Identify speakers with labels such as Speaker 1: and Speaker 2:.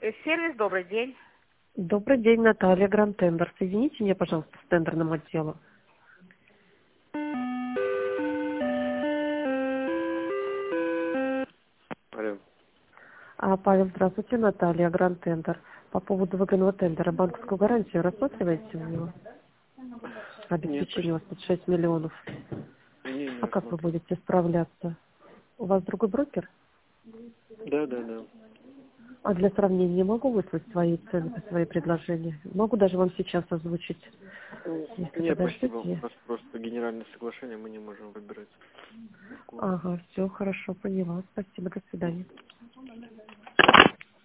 Speaker 1: Сервис, добрый день.
Speaker 2: Добрый день, Наталья, Гранд Тендер. Соедините меня, пожалуйста, с тендерным отделом.
Speaker 3: Алло.
Speaker 2: Павел, здравствуйте, Наталья, Гранд Тендер. По поводу выгодного тендера банковскую гарантию рассматриваете у него?
Speaker 3: Нет,
Speaker 2: Обеспечение у
Speaker 3: почти.
Speaker 2: вас тут 6 миллионов.
Speaker 3: Не
Speaker 2: А как вы
Speaker 3: рассматривал.
Speaker 2: будете справляться? У вас другой брокер?
Speaker 3: Да.
Speaker 2: А для сравнения могу выслать свои цены, свои предложения? Могу даже вам сейчас озвучить, если
Speaker 3: Не, спасибо. У
Speaker 2: подождите.
Speaker 3: нас просто генеральное соглашение, мы не можем выбирать.
Speaker 2: Ага, все хорошо, поняла. Спасибо, до свидания.